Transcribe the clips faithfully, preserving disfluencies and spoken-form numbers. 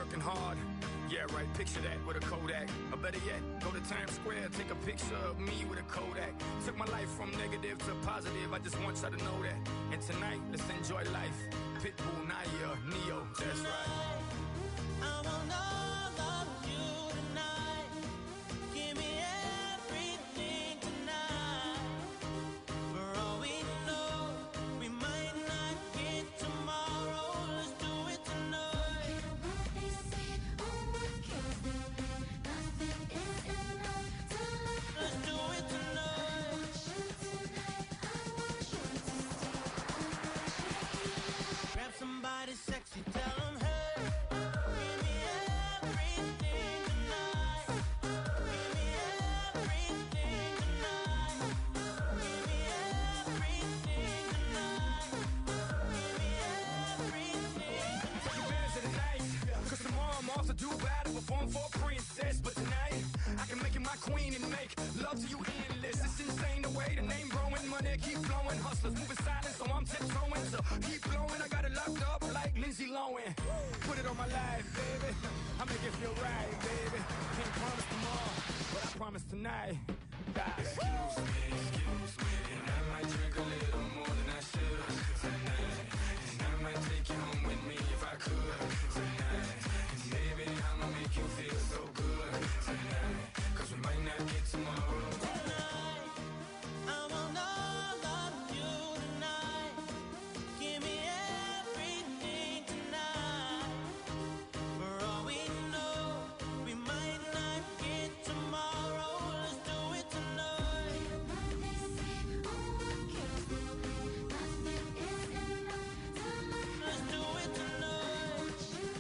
working hard. Yeah, right, picture that with a Kodak. Or better yet, go to Times Square, take a picture of me with a Kodak. Took my life from negative to positive, I just want y'all to know that. And tonight, let's enjoy life. Pitbull, Naya, Neo, that's right. I want all of you tonight. Give me everything tonight. For all we know, we might not get tomorrow. Let's do it tonight. Let's do it tonight. Grab somebody sexy, tell them, hey, give me everything tonight. Give me everything tonight. Give me everything tonight. Give me everything. Take advantage of the night, cause tomorrow I'm off to do battle, perform for a princess. But tonight, I can make you my queen and make love to you endless. It's insane the way the name growing, money keep flowing. Hustlers moving silent, so I'm tiptoeing. So keep blowing, I got it locked up like Lindsay Lohan. Put it on my life, baby. I make it feel right, baby. Can't promise tomorrow, but I promise tonight. Die. Excuse me, excuse me, and I might drink a little more than I should tonight. And I might take you home with me if I could tonight. And baby, I'ma make you feel so good tonight. Cause we might not get tomorrow. Tonight, I want all of you tonight. Give me everything tonight. For all we know, we might not get tomorrow. Let's do it tonight. Let's do it tonight.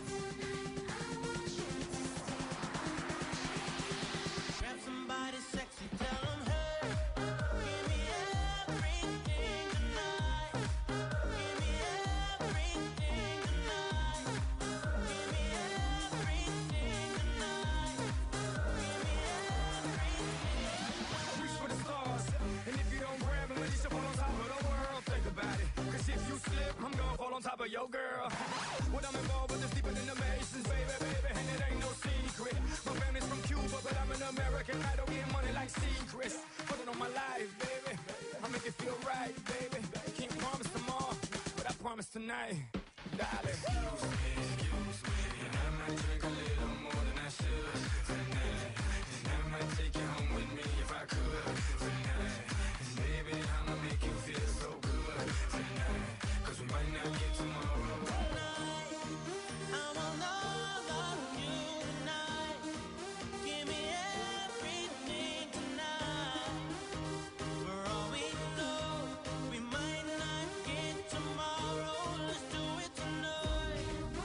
Grab somebody sexy, tell them, hey, give me everything tonight. Give me everything tonight. Give me everything tonight. Give me everything. Reach for the stars, and if you don't grab them, at least you fall on top of the world. Think about it, cause if you slip, I'm gonna fall on top of your girl. What I'm involved with is deeper than the Masons, baby, baby, and it ain't no secret. My family's from Cuba, but I'm an American. I don't get money like secrets. Put it on my life, baby. I make it feel right, baby. Can't promise tomorrow, but I promise tonight, darling. Excuse me, excuse me, and I might drink a little more than I should tonight. And I might take you home with me if I could tonight. And baby, I'ma make you feel so good tonight. Cause we might not get tomorrow. Tonight, I want all of you tonight. Give me everything tonight. For all we know, we might not get tomorrow. Let's do it tonight.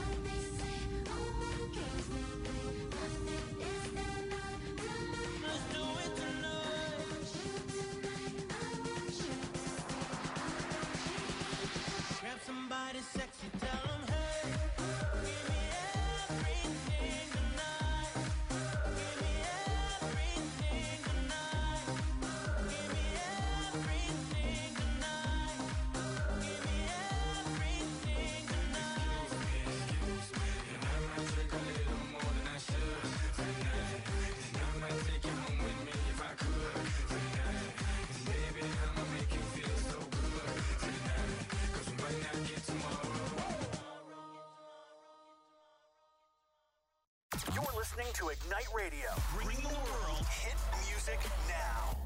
Let's do it tonight. Grab somebody sexy, tell them, hey, give me everything tonight. Give me everything tonight. Give me everything tonight. Give me everything tonight. Excuse me, and I might drink a little more than I should tonight. And I might take you home with me if I could tonight. And baby, I'ma make you feel so good tonight. Cause we might not get tomorrow. You're listening to Ignite Radio. Bring the world hit music now.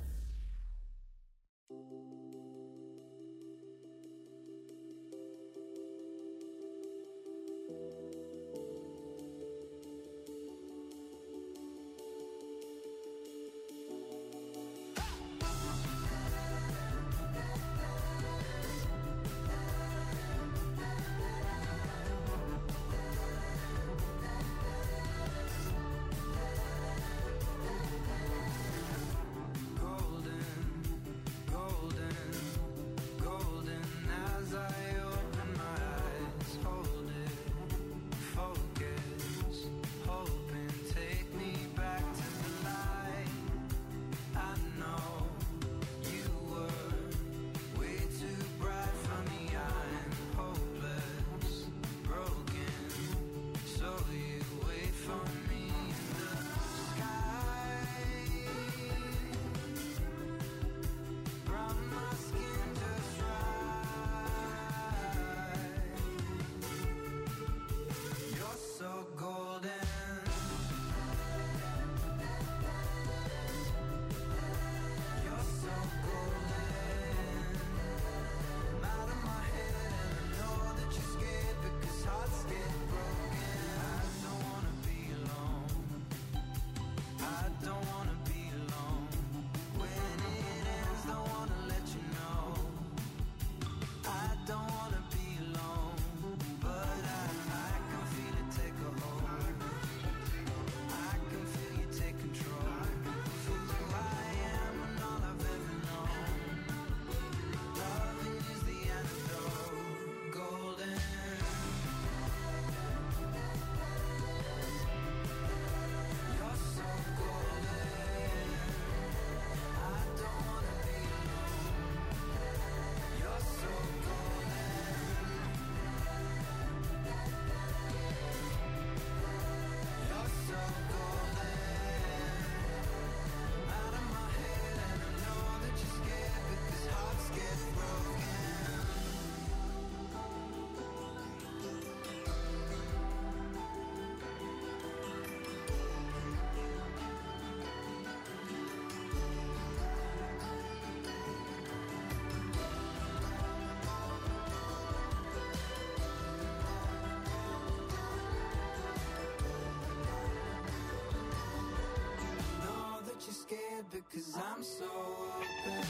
because I'm so open.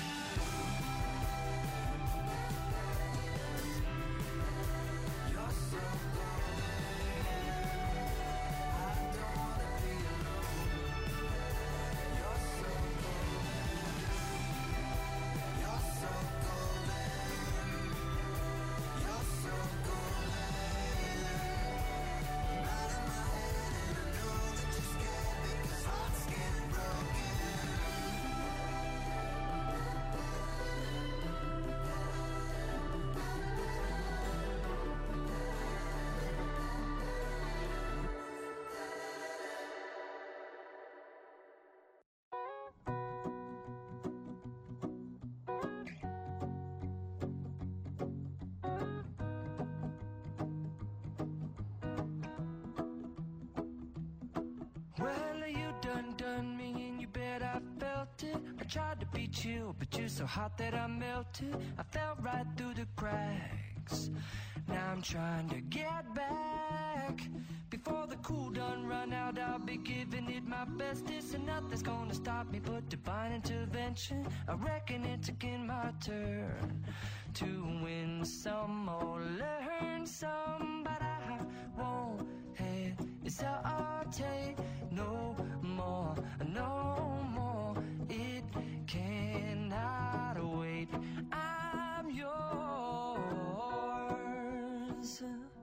You're so golden. I don't wanna be alone. You're so golden. You're so golden. You're so golden. I'm out of my head and I know that you're scared because hearts get broken. Well, you done done me and you bet I felt it. I tried to be chill, but you're so hot that I melted. I fell right through the cracks. Now I'm trying to get back. Before the cool done run out, I'll be giving it my best. This and nothing's gonna stop me but divine intervention. I reckon it's again my turn to win some or learn some, but I won't hesitate no more, no more. It cannot wait. I'm yours.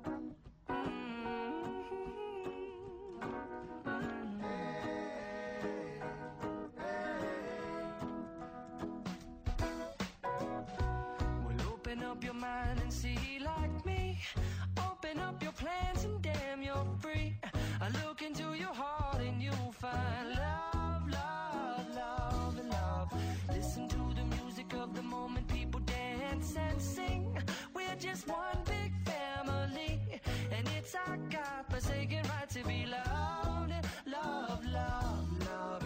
Well, open up your mind and see like me. Open up your plans and damn, you're free. I look into your heart and you'll find love, love, love, and love. Listen to the music of the moment, people dance and sing. We're just one big family, and it's our God-forsaken right to be loved. Love, love, love,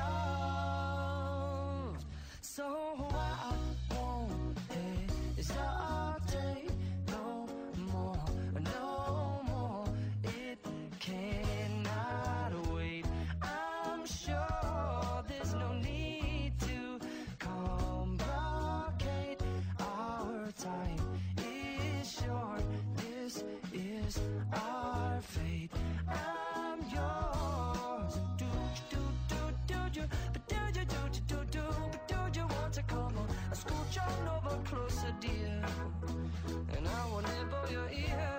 love. So I won't hesitate no more, no more. It cannot wait. I'm sure there's no need to complicate. Our time is short. This is our fate. I'm yours. Do do do do do, but do you do do do, but do you want to come on? I scooch on over closer, dear, and I will nibble your ear.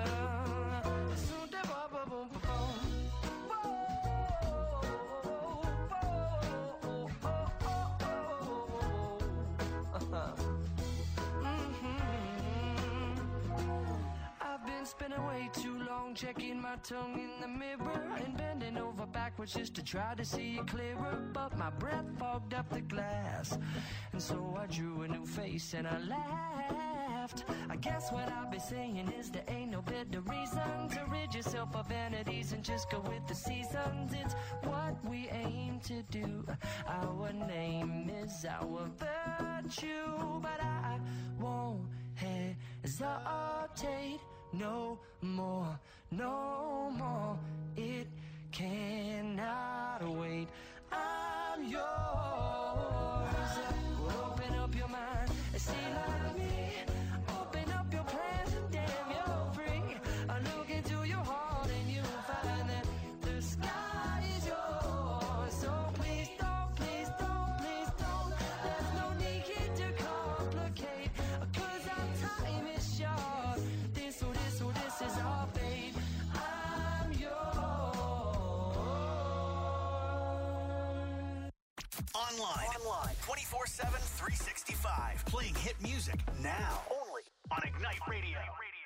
I've been spending way too long checking my tongue in the mirror and bending over backwards just to try to see it clearer, but my breath fogged up the glass, and so I drew a new face and I laughed. I guess what I'll be saying is there ain't no better reason to rid yourself of vanities and just go with the seasons. It's what we aim to do. Our name is our virtue, but I won't hesitate no more, no more. It cannot wait. I'm yours. Open up your mind and see like me. Open up your plans and damn, you're free. I look into your heart and you'll find that the sky is yours. So please don't, please don't, please don't. There's no need to complicate, 'cause our time is short. This, oh, this, oh, this is our fate. I'm yours. Online. Online. twenty-four seven, three sixty-five. Playing hit music now. Only on Ignite Radio.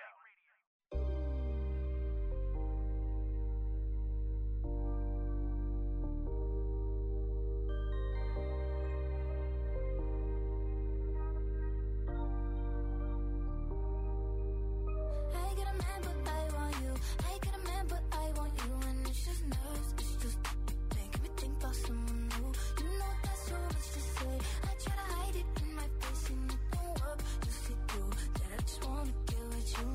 I get a man, but I want you. I get a man, but I want you. And it's just nerves, it's just making me think about someone new. You know that's so much to say. I try to hide it in my face and it don't work. You see through that I just wanna get with you.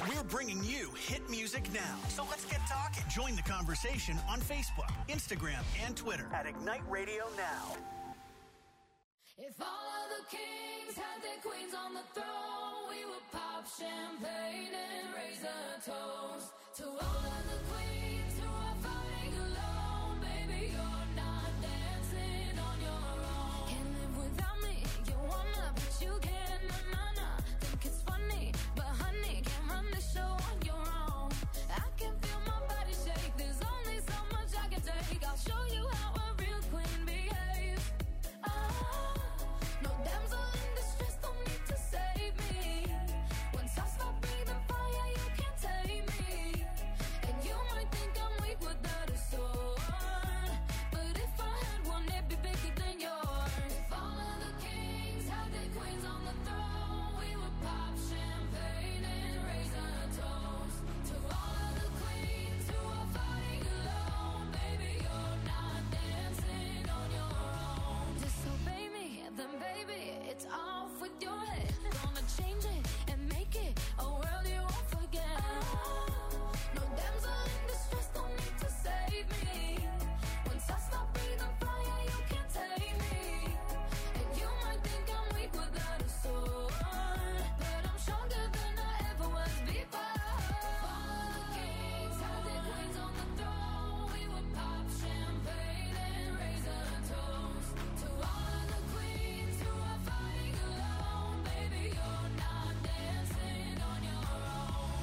We're bringing you hit music now. So let's get talking. Join the conversation on Facebook, Instagram, and Twitter at Ignite Radio Now. If all of the kings had their queens on the throne, we would pop champagne and raise a toast to all of the queens who are fighting alone. Baby, you're not dancing on your own. Can't live without me, you wanna, but you can't. Na na na, think it's funny, but honey, can't run the show on your own. I can feel my body shake. There's only so much I can take. I'll show you how a real queen behaves. Ah. No damsel in distress, don't need to save me. Once I stop breathing fire, you can't take me. And you might think I'm weak without a sword, but if I had one, it'd be bigger than yours. If all of the kings had their queens on the throne, we would pop champagne and raise a toast to all of the queens who are fighting alone. Baby, you're not dancing on your own. Disobey me, then baby, it's off with your head. Gonna change it and make it a world you won't forget. No damsel in distress, don't need to save me. Once I stop breathing fire, you can't take me. And you might think I'm weak without a sword, but I'm stronger than I ever was before. All of the kings had their queens on the throne. We would pop champagne and raise a toast to all of the queens who are fighting alone. Baby, you're not dancing on your own.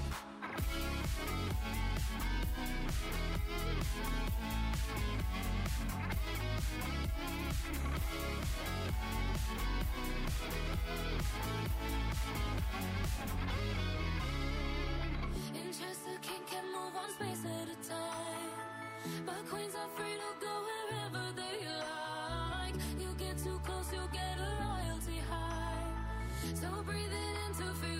Interest the king can move one space at a time, but queens are free to go wherever they like. You get too close, you'll get a royalty high. So breathe it in to feel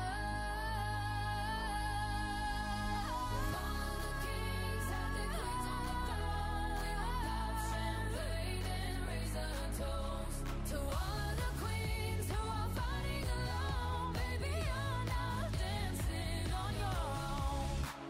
alive. All of the kings have their queens on the throne. We would pop champagne and raise a toast to all of the queens who are fighting alone. Baby, you're not dancing on your own.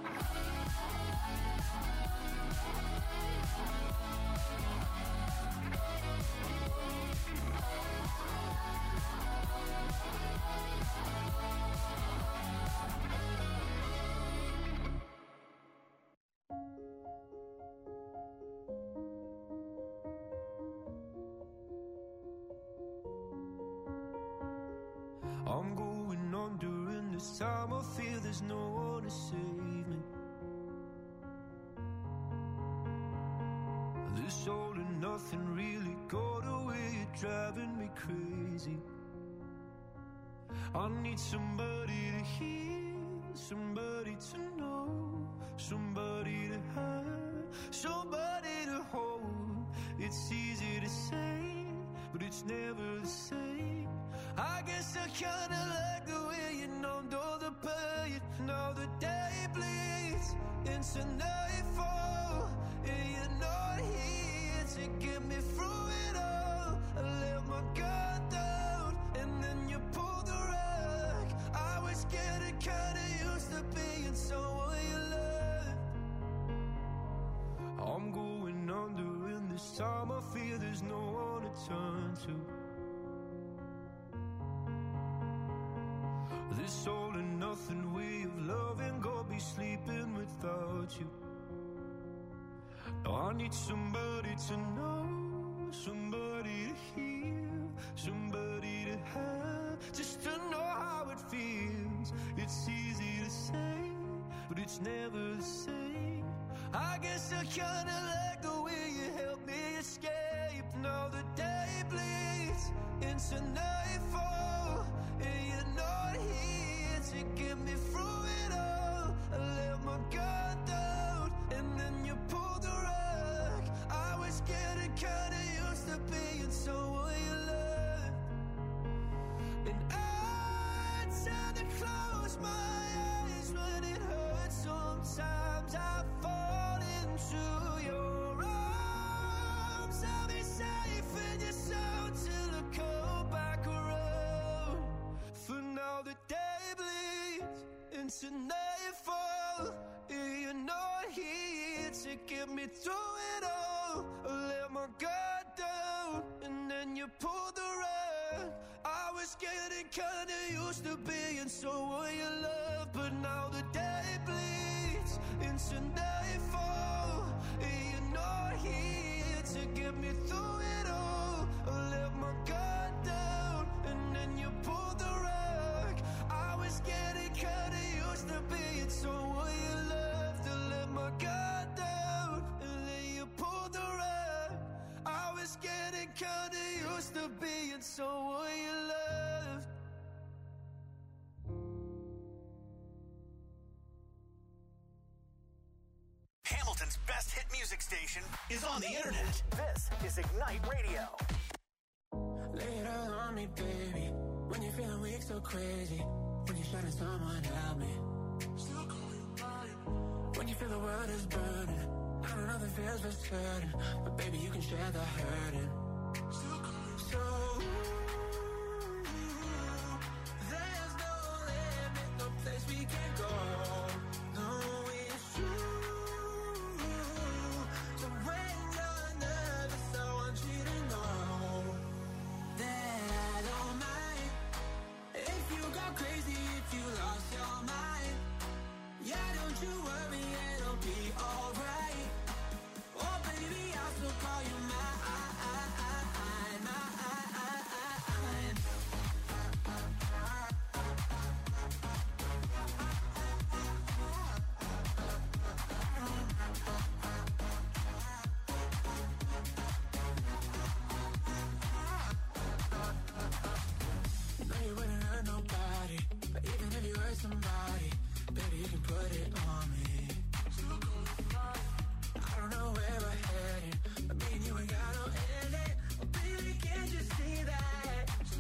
I'm going on during this time. I feel there's no one to save me. This all and nothing really got away. You're driving me crazy. I need somebody to hear, somebody to know, somebody to have, somebody to hold. It's easy to say, but it's never the same. I guess I kinda like the way you numbed all the pain. Now the day bleeds into nightfall, and you're not here to get me through it all. I let my guard down, and then you pulled the rug. I was getting kinda used to being someone you loved. I'm going under, and this time I feel there's no one to turn to. This all and nothing way of loving, go be sleeping without you. Now I need somebody to know, somebody to hear, somebody to have, just to know how it feels. It's easy to say, but it's never the same. I guess I kinda like the way you help me escape. Now the day bleeds into nightfall, and you're not here to get me through it all. I let my guard down, and then you pulled the rug. I was getting kinda used to being someone you loved, and I tend to close my eyes when it hurts. Sometimes I fall into your arms. I'll be safe in your soul till I come back around. into nightfall. You're not here to get me through it all. I let my guard down, and then you pulled the rug. I was getting kinda used to being someone you love, but now the day bleeds into nightfall. You're not here to get me through it all. I let my guard down, and then you pulled the rug. I was getting kinda used to being someone you loved. I let my guard down, and then you pulled the rug. I was getting kinda used to being someone you loved. Hamilton's best hit music station is on the internet. This is Ignite Radio. Lay it all on me, baby. When you're feeling weak, so crazy. When you're shutting someone help me. Still call you mine. When you feel the world is burning. I don't know the feels for certain, but baby, you can share the hurting. Still call you so. There's no limit, no place we can go. No, it's true. So when you're nervous, I want you to know that I don't mind if you go crazy, if you lost your mind. Yeah, don't you worry, it'll be alright. Oh baby, I'll still call you mine. No, you wouldn't hurt nobody, but even if you hurt somebody, baby, you can put it on me. I don't know where we're heading, but me and you ain't got no ending. Oh, baby, can't you see that? So,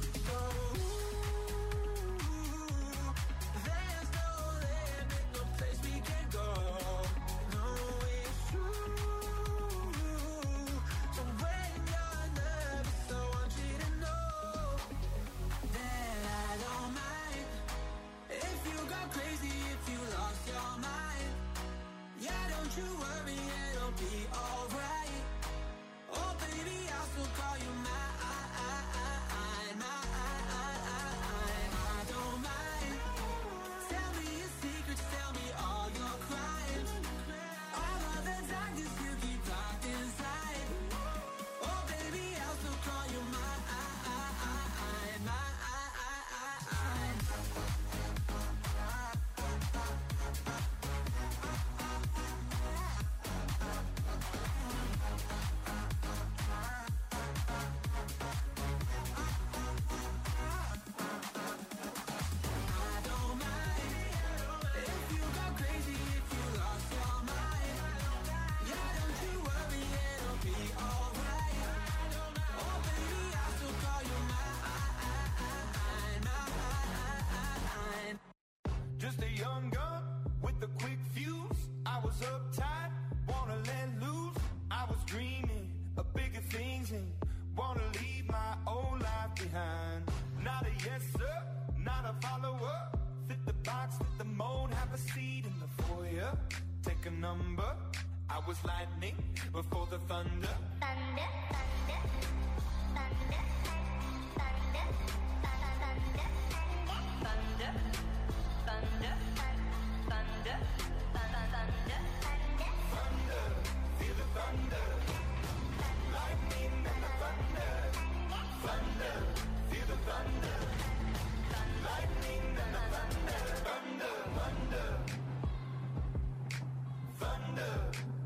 there's no limit, no place we can go. No, it's true. So when you're nervous, I want you to know that I don't mind if you go crazy, if you lost your mind. Yeah, don't you worry, it'll be alright. Oh baby, I'll still call you mine. I don't mind. Tell me your secrets, tell me all your crimes. All of the darkness you keep locked inside. Oh baby, I'll still call you mine. Just a young gun with a quick fuse. I was uptight, wanna let loose. I was dreaming of bigger things and wanna leave my old life behind. Not a yes sir, not a follower. Fit the box, fit the mold, have a seat in the foyer. Take a number. I was lightning before the thunder. Thunder, thunder, thunder, thunder, thunder, thunder, thunder, thunder, thunder, Thunder, feel the thunder. Lightning and the thunder. Thunder, feel the thunder. Lightning and the thunder. Thunder, thunder. Thunder.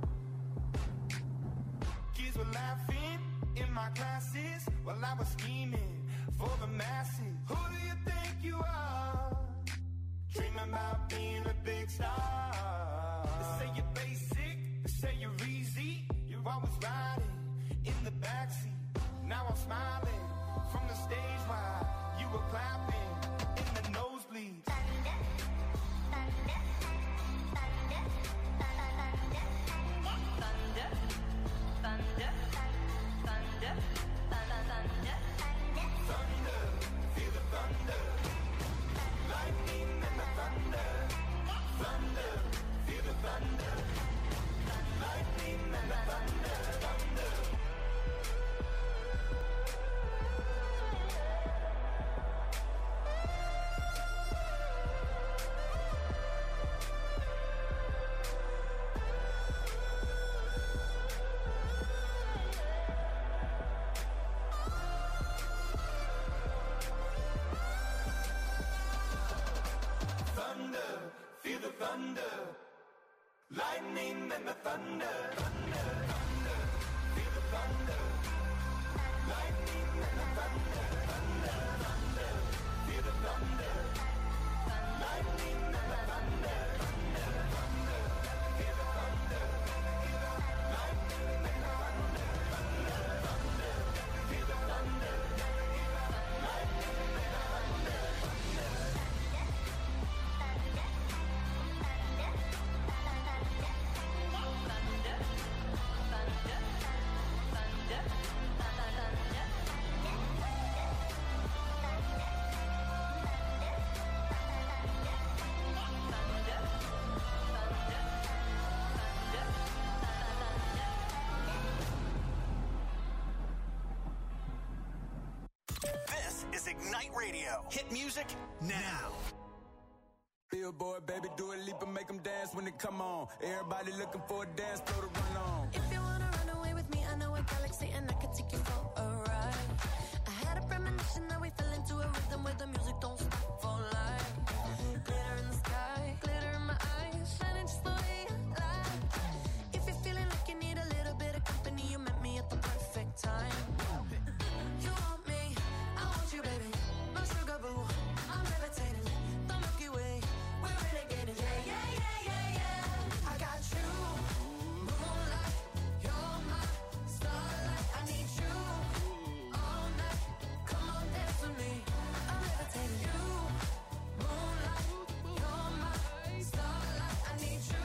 Kids were laughing in my classes while I was scheming for the masses. Who do you think you are? Dreaming about being a big star. They say you're basic, they say you're easy. You're always riding in the backseat. Now I'm smiling from the stage while you were clapping in the nosebleeds. thunder, thunder, thunder, thunder, thunder, thunder, thunder, thunder, Thunder, feel the thunder. Lightning and the thunder. Lightning and the thunder, thunder, thunder. Feel the thunder. Lightning and the thunder, thunder, thunder. Feel the thunder. Lightning and the thunder, thunder, thunder. Feel the thunder. Lightning and the thunder, thunder, thunder. Feel the thunder. Lightning and the thunder, thunder. This is Ignite Radio. Hit music now. Billboard, baby, do a leap and make them dance when they come on. Everybody looking for a dance floor to run on. If you wanna run away with me, I know a galaxy and I can take you for a ride. I had a premonition that we fell into a rhythm where the music don't stop for life. Glitter in the sky, glitter in my eyes, shining just the way I like. If you're feeling like you need a little bit of company, you met me at the perfect time. You want me, I want you, baby. My sugar boo, I'm levitating. The Milky Way, we're renegading. Yeah, yeah, yeah, yeah, yeah. I got you, moonlight. You're my starlight. I need you all night. Come on, dance with me. I'm levitating. You, moonlight. You're my starlight. I need you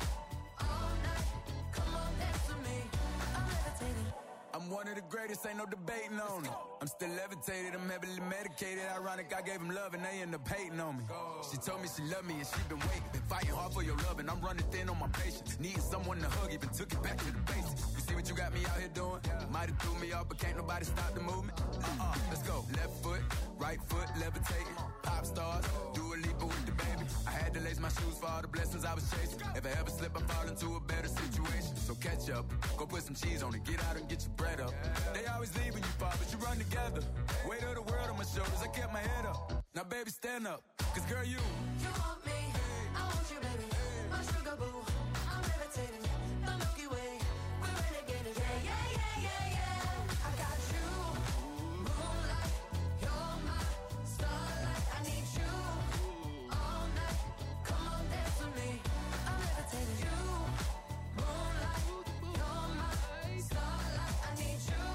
all night. Come on, dance with me. I'm levitating. I'm one of the greatest, ain't no debating on it. I'm still levitated, I'm heavily medicated. Ironic, I gave him love and they end up hating on me. She told me she loved me and she been waiting. Been fighting hard for your love and I'm running thin on my patience. Needing someone to hug, even took it back to the basics. You see what you got me out here doing? Might have threw me off, but can't nobody stop the movement. Uh-uh, let's go. Left foot, right foot, levitating. Pop stars, do a leap with the baby. I had to lace my shoes for all the blessings I was chasing. If I ever slip, I fall into a better situation. So catch up, go put some cheese on it, get out and get your bread up. They always leave when you fall, but you run together. Weight of the world on my shoulders, I kept my head up. Now baby, stand up, cause girl, you You want me, I want you, baby. My sugar boo, I'm levitating. The Milky Way, we're renegading. Yeah, yeah, yeah, yeah, yeah. I got you, moonlight. You're my starlight. I need you all night. Come on, dance with me. I'm levitating. You, moonlight. You're my starlight. I need you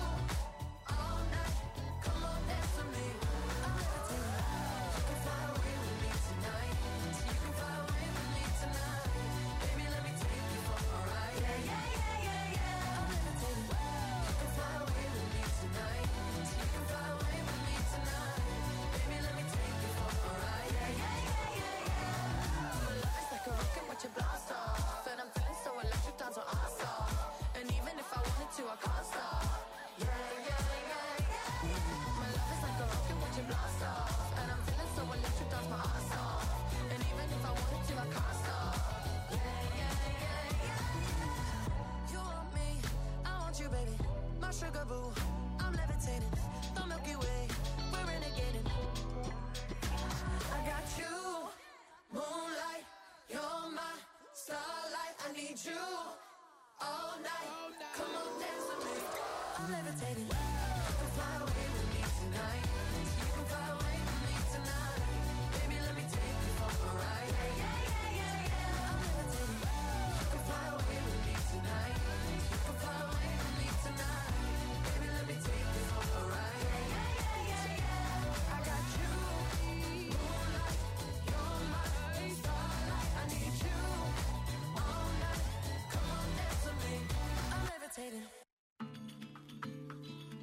all night. Come on, dance with me. I'm levitating. You can fly away with me tonight. So you can fly away with me tonight. Baby, let me take you for a ride. Yeah, yeah, yeah, yeah, yeah. I'm levitating. You can fly away with me tonight. So you can fly away with me tonight. Baby, let me take you for a ride. Yeah, yeah, yeah, yeah, yeah. My love is like a rocket with your blast off, and I'm feeling so electric, down to ass off. And even if I wanted to, I can't stop. Yeah, yeah, yeah, yeah. My love is like a rocket with your blast off, and I'm feeling so electric, down my ass off. And even if I wanted to, I can't stop. Yeah, yeah, yeah, yeah. You want me, I want you, baby. My sugar boo, I'm levitating. The Milky Way, we're renegading. I got you, moonlight. You're my starlight. I need you all night. Come on, dance with me. I'm levitating. You can fly away with me tonight. You can fly away with me tonight. Baby, let me take you for a ride. Yeah, yeah, yeah, yeah, yeah. I'm levitating. You can fly away with me tonight. You can fly away with me tonight. Baby, let me take you for a ride. Yeah, yeah, yeah, yeah, yeah. I got you, moonlight. You're my starlight. I need you all night. Come on, dance with me. I'm levitating.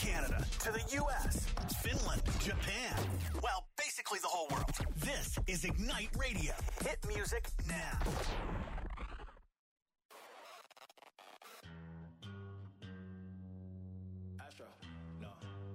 Canada to the U S, Finland, Japan. Well, basically the whole world. This is Ignite Radio. Hit music now. Astro, no.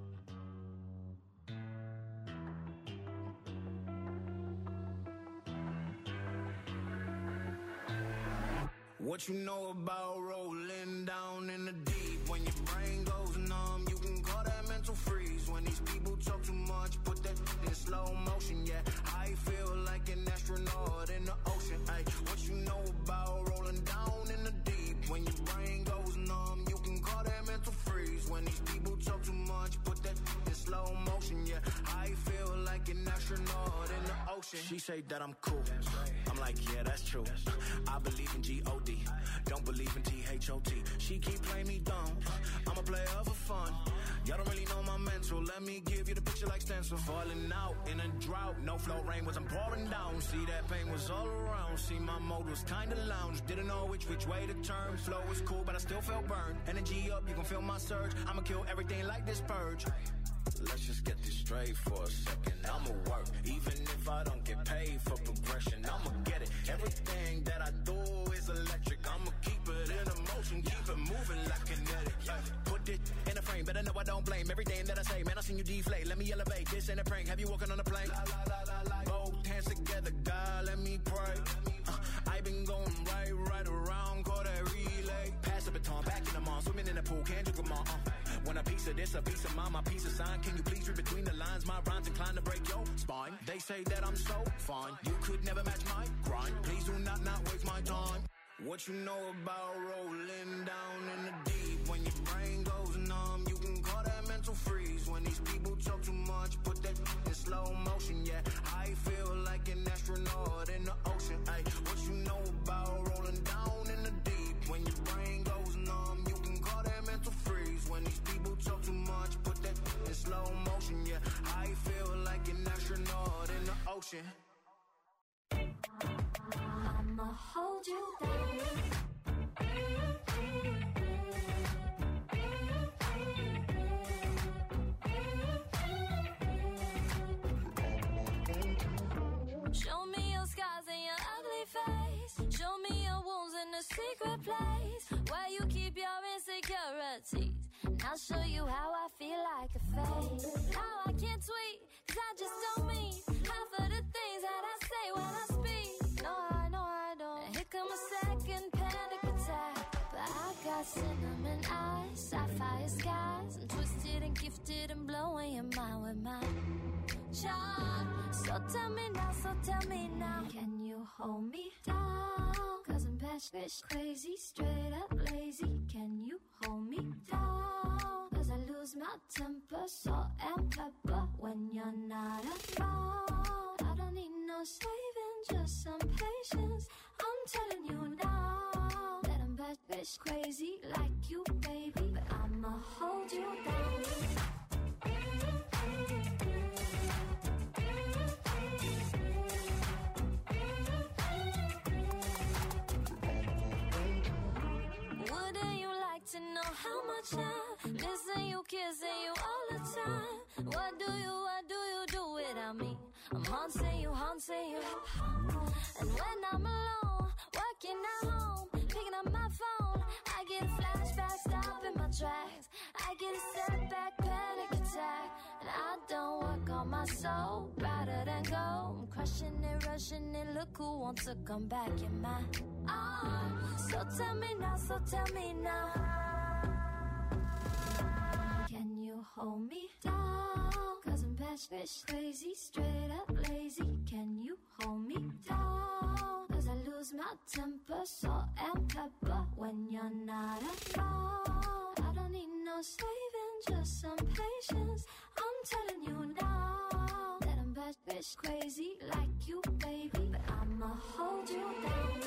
What you know about rolling down in the deep? When your brain goes numb, you can call that mental freeze. When these people talk too much, put that in slow motion. Yeah, I feel like an astronaut in the ocean. Ay, what you know about rolling down in the deep? When your brain goes numb, you can call that mental freeze. When these people talk too much, put that in slow motion. Yeah, I feel like an astronaut in the ocean. She say that I'm cool. I'm like, yeah, that's true. I believe in G O D. Don't believe in T H O T. She keep playing me dumb. I'm a player for fun. Y'all don't really know my mental. Let me give you the picture like stencil. Falling out in a drought. No flow rain wasn't pouring down. See, that pain was all around. See, my mode was kinda lounge. Didn't know which which way to turn. Flow was cool, but I still felt burned. Energy up, you can feel my surge. I'ma kill everything like this purge. Let's just get this straight for a second. I'ma work, even if I don't get paid for progression. I'ma get it. Everything that I do is electric. I'ma keep it in motion, keep it moving like kinetic. Yeah. Put it in a frame, better know I don't blame everything that I say. Man, I seen you deflate. Let me elevate. This ain't a prank. Have you walking on a plane? La, la, la, la, la. Both hands together, God, let me pray. Uh, I been going right, right around, call that relay. Pass the baton, back in the mall, swimming in the pool, can't drink them all. Uh. When a piece of this, a piece of mine, my piece of sign. Can you please read between the lines? My rhymes inclined to break your spine. They say that I'm so fine. You could never match my grind. Please do not not waste my time. What you know about rolling down in the deep? When your brain goes numb, you can call that mental freeze. When these people talk too much, put that in slow motion. Yeah, I feel like an astronaut in the ocean. Ay, what you know about rolling down in the deep? When your brain goes numb, you can call that mental freeze. When these people talk too much, put that in slow motion. Yeah, I feel like an astronaut in the ocean. I'ma hold you down. Show me your scars and your ugly face. Show me your wounds in the secret place where you keep your insecurities. And I'll show you how I feel like a fake. How I can't tweet, cause I just don't mean half of the things that I say when I speak. No, I know I don't. And here come a second panic attack. But I got cinnamon eyes, sapphire skies. I'm twisted and gifted and blowing your mind with my charm. So tell me now, so tell me now, can you hold me down? Cause I'm passionate, crazy, straight up lazy. Can you hold me down? Cause I lose my temper, salt and pepper when you're not around. I don't need no saving, just some patience. I'm telling you now that I'm passionate, crazy like you, baby. But I'ma hold you down. To know how much I listen, you kissing you all the time. What do you, what do you do without me? I'm haunting you, haunting you. And when I'm alone, working at home, picking up my phone, I get a flashback, stop in my tracks. I get a setback, panic attack. And I don't work on my soul, rather than go. I'm crushing it, rushing it, look who wants to come back in my arms. So tell me now, so tell me now, can you hold me down? Cause I'm passionate, crazy, straight up lazy. Can you hold me down? Cause I lose my temper, salt and pepper when you're not around. I don't need no saving, just some patience. I'm telling you now that I'm passionate, crazy like you, baby. But I'ma hold you down.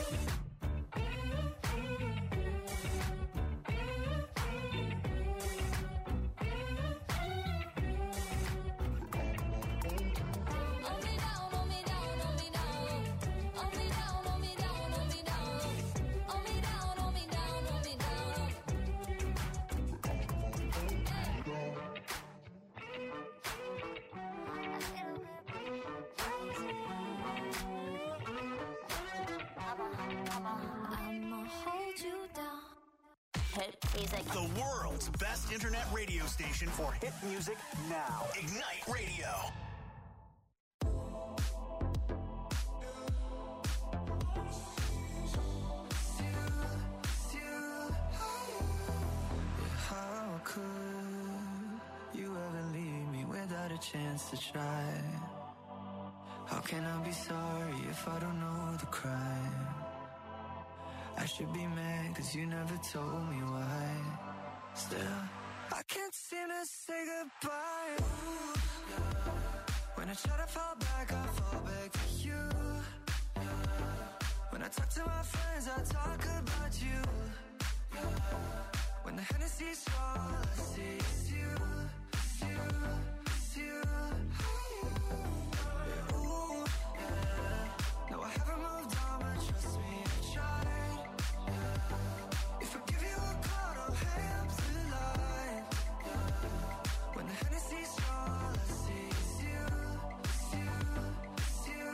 music. The world's best internet radio station for hit music now. Ignite Radio. How could you ever leave me without a chance to try? How can I be sorry if I don't know the crime? I should be mad cause you never told me why. Still, I can't seem to say goodbye. Ooh, yeah. When I try to fall back, I fall back to you. Yeah. When I talk to my friends, I talk about you. Yeah. When the Hennessy's strong, all I see is you, it's you, it's you. Yeah, ooh, yeah. No, I haven't moved on, but trust me, I tried. Yeah. If I give you a call, don't hang up the line. Yeah. When the Hennessy's strong, all I see is you, it's you, it's you.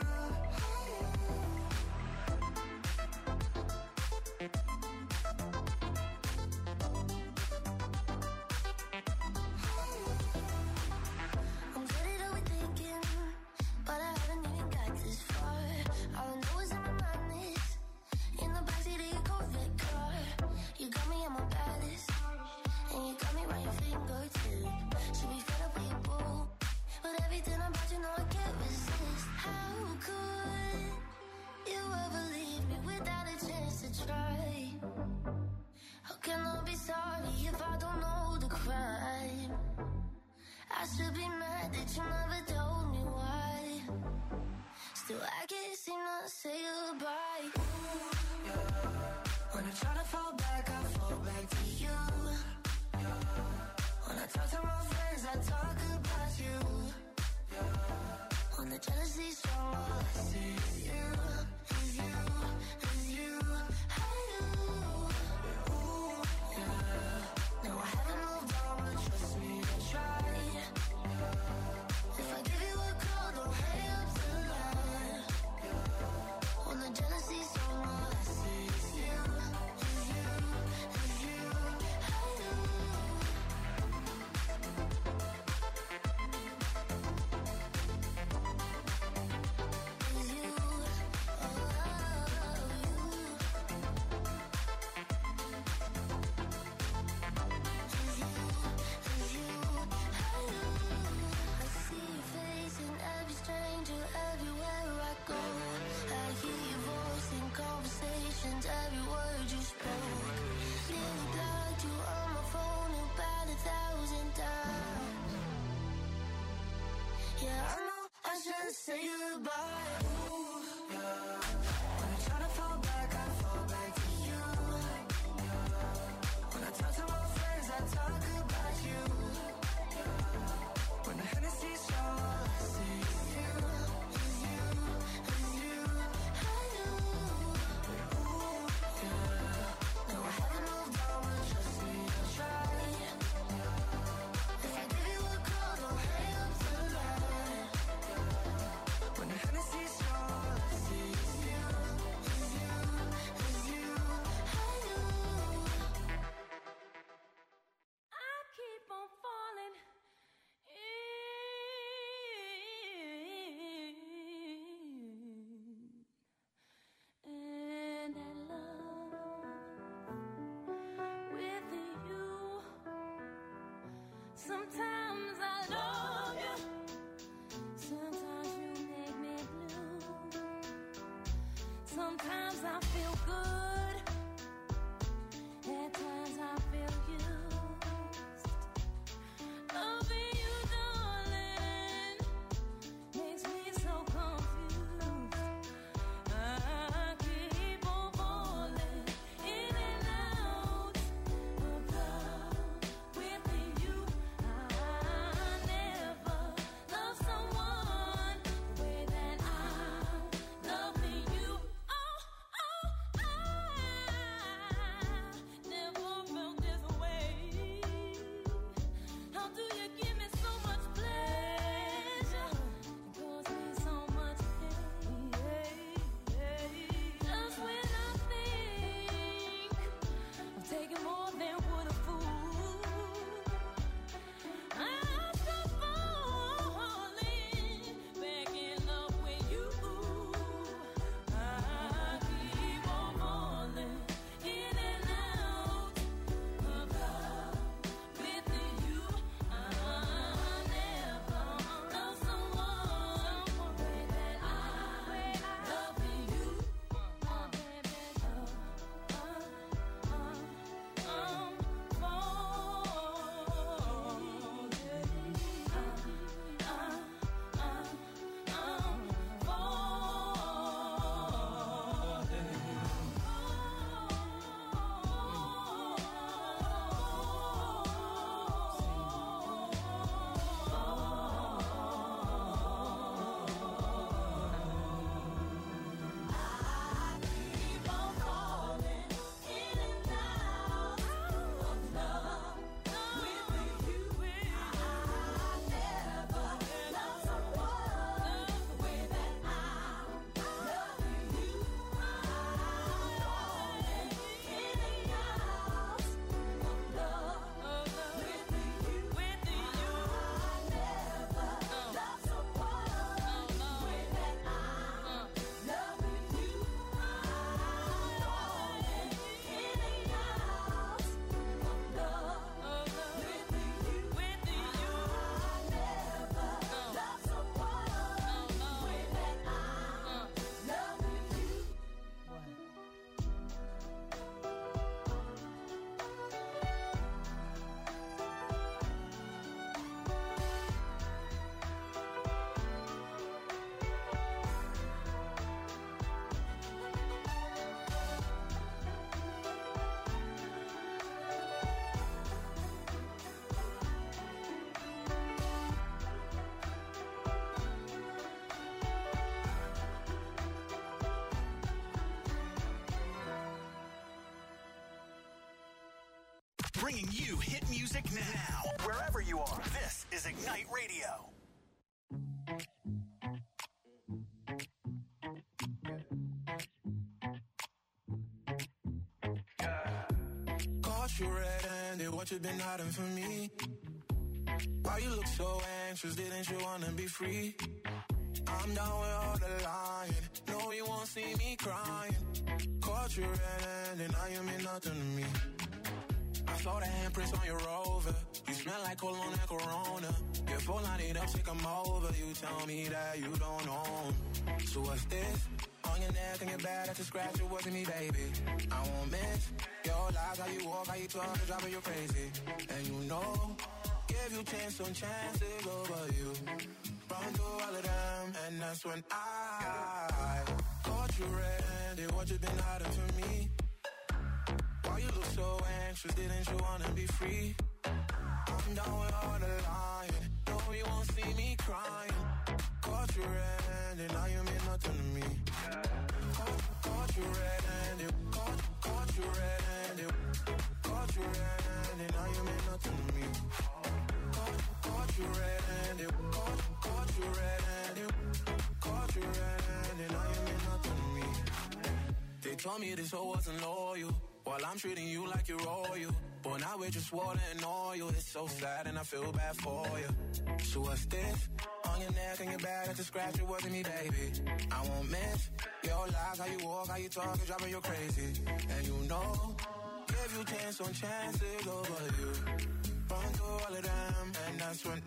I'm good at overthinking, but I haven't even got this far. All I know is in my mind is in the backseat of your Corvette car. You got me on my baddest, and you got me right your fingertip. Should be fed up with your boo, but everything about you know I can't resist. How could you ever leave me without a chance to try? How can I be sorry if I don't know the crime? I should be mad that you never told me why. Still, I can't seem to say goodbye. Ooh, Yeah. When I try to fall back, I fall back to you. Yeah. When I talk to my friends, I talk about you. Yeah. when the jealousy's strong, all I see is you, is you, is you. Hey, you. Ooh, yeah. No, I haven't moved on, but trust me, I tried. If I give you a call, don't hang up the line. When the jealousy's strong, all I see is you, is you, is you. Hey, you. Is you, oh, you. I see your face in every stranger, everywhere I go. I hear your voice in conversations, every word you spoke. Nearly blocked you on my phone about a thousand times. Yeah, I know I should say goodbye. Ooh, yeah. When I try to fall back, I fall back to you. Yeah. When I talk to my friends, I talk about you. Yeah. When the Hennessy's strong, all I see is you, is you, is you. Hey, you. Ooh, yeah. No, I haven't moved on, but trust me, I tried. If I give you a call, don't hang up the line. When the Hennessy's strong, all I see is you, is you, is you. Hey, you. I keep on falling in, and I love with you. Sometimes I love you, sometimes you make me blue. Sometimes I feel good, at times I feel used. Loving you, darling, makes me so confused. I keep on falling in and out of love with you. I bringing you hit music now. Wherever you are, this is Ignite Radio. Caught you red-handed, what you been hiding from me? Why you look so anxious, didn't you wanna be free? I'm down with all the lying, no you won't see me crying. Caught you red-handed, now you mean nothing to me. I saw the handprints on your Rover, you smell like cologne and Corona. Your phone line it up, take 'em over, you tell me that you don't own. So what's this? On your neck and your back, I can scratch it, wasn't me, baby. I won't miss your lies, how you walk, how you talk, it's driving you crazy. And you know, give you chance on chances over you. Run through all of them, and that's when I caught you red-handed, what you been hiding from me? Why you look so anxious, didn't you wanna be free? I'm down with all the lying, no you won't see me crying. Caught you red-handed, now you mean nothing to me. Caught, caught you red-handed, caught, caught you red-handed, caught you red-handed, now you mean nothing to me. Caught, caught you red-handed, caught, caught you red-handed, caught you red-handed, now you mean nothing to me. They told me this hoe wasn't loyal, while I'm treating you like you're royal. But now we're just water and oil. It's so sad and I feel bad for you. So what's this? On your neck and your back, I can scratch it, wasn't me, baby. I won't miss your lies, how you walk, how you talk, it's driving you crazy. And you know, give you chance on chances over you. Run through all of them, and that's when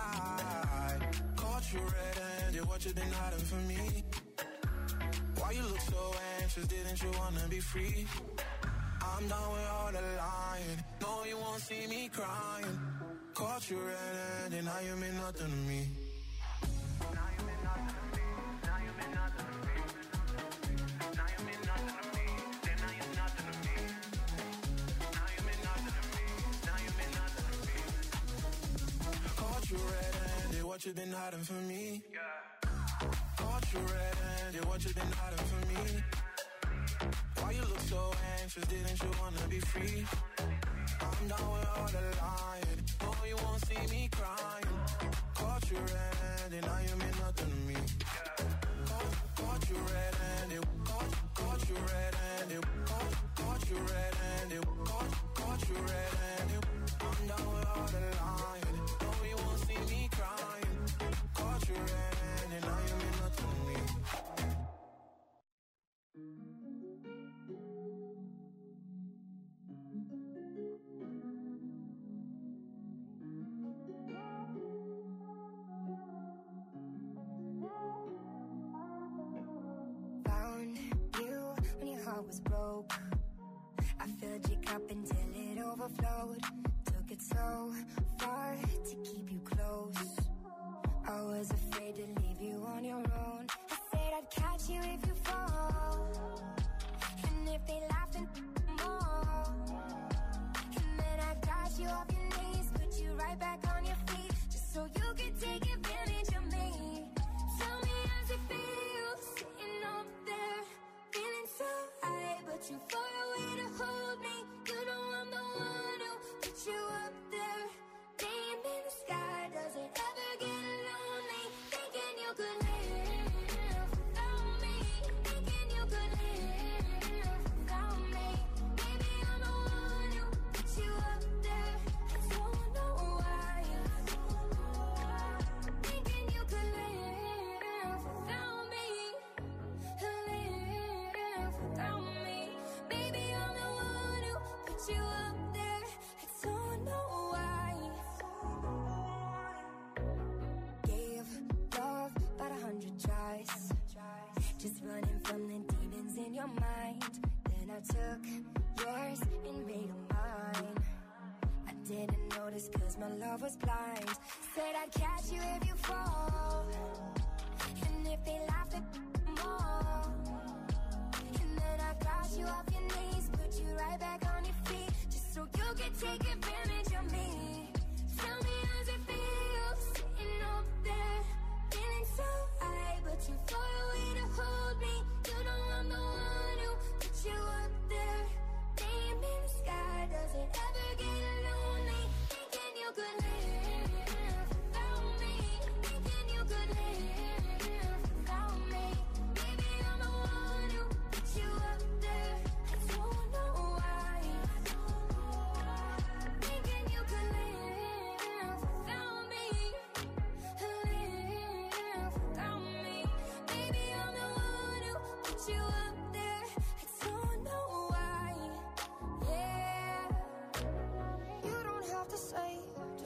I caught you red-handed, what you been hiding from me? Why you look so anxious, didn't you wanna be free? I'm done with all the lying, no you won't see me crying. Caught you red-handed, now you mean nothing to me. Now you mean nothing to me, now you mean nothing to me. Now you mean nothing to me, then now you're nothing to me. Now you mean nothing to me, now you mean nothing to me. Caught you red-handed, what you been hiding from me? Caught you red-handed, what you been hiding from me? Why you look so anxious, didn't you wanna be free? I'm down with all the lying, no you won't see me crying. Caught you red-handed, now you mean nothing to me. Caught, caught you red-handed, caught, caught you red-handed, caught, caught you red-handed, caught, caught you red-handed. I'm down with all the lying, no you won't see me crying. Caught you red-handed, now you mean nothing to me. Was broke. I filled your cup until it overflowed. Took it so far to keep you close. I was afraid to leave you on your own. I said I'd catch you if you fall, and if they laughed and more. And then I got you off your knees, put you right back on your feet, just so you could take advantage of me. Tell me how's it feel, sitting up there, feeling so high, but you far away to hold me. You know I'm the one who put you up there. Name in the sky, does it ever get lonely? Thinking you could live without me. Thinking you could live without me. Maybe I'm the one who put you up there. I don't know why. Thinking you could live without me. Live without me. Baby, I'm the one who put you up there. I don't know why. Gave love about a hundred tries, just running from the demons in your mind. Then I took yours and made them mine. I didn't notice cause my love was blind. Said I'd catch you if you fall, and if they laughed at more. And then I got you off your knees, put you right back on your feet, just so you could take advantage of me. Tell me how's it feel, sitting up there, feeling so high, but you far away to hold me. You know I'm the one who put you up there. Name in the sky, does it ever get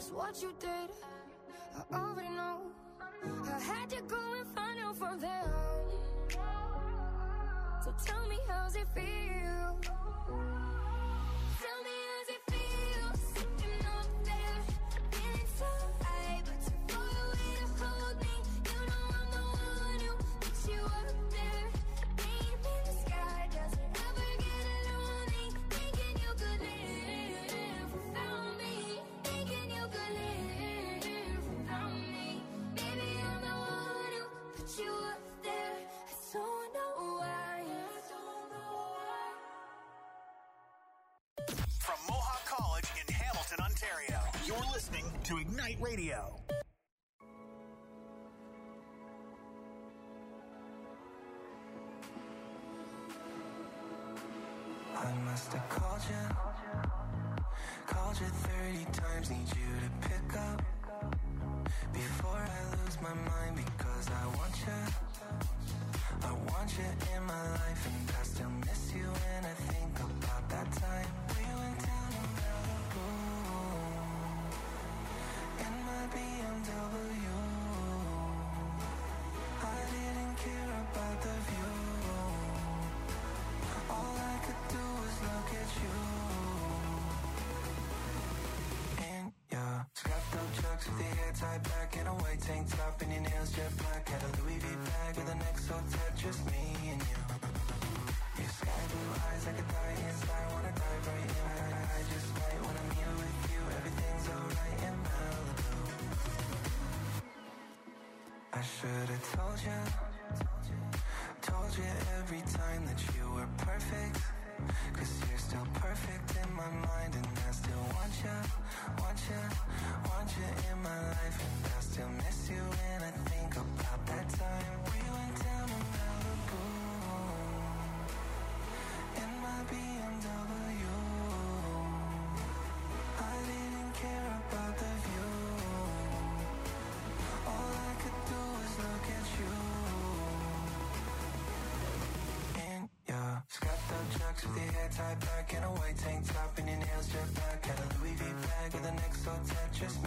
just what you did. I already know. I had to go and find out from them. So tell me, how's it feel? Tell me, how's it feel? Sitting up there, feeling so high, but too far away to hold me. You know I'm the one who puts you up there. Name in the sky doesn't ever get lonely. Thinking you could live without me. Thinking you could live without me. Baby, I'm the one who put you up there. I don't know why. I don't know why. From Mohawk College in Hamilton, Ontario, you're listening to Ignite Radio. I must have called you, called you thirty times, need you to pick up before I lose my mind, because I want you, I want you in my life, and I still miss you when I think about that time we went down to Malibu in my B M W. I didn't care about the view. All I could do was look at you. In your scrapped up chucks with the hair tied back and a white tank top and your nails jet black. Had a Louis V bag with an X O tat, just me and you. Your sky blue eyes like a die inside, wanna dive right in. I, I, I just might when I'm here with you. Everything's alright in Malibu. I should've told you, told you every time that you were perfect, 'cause you're still perfect in my mind, and I still want you, want you, want you in my life, and I still miss you when I think about that time we went down to Malibu in my B M W. I didn't care about the view. All I could do was look at you. In your scrapped up chucks with your hair tied back and a white tank top and your nails jet black. Had a Louis V bag with an X O tat, just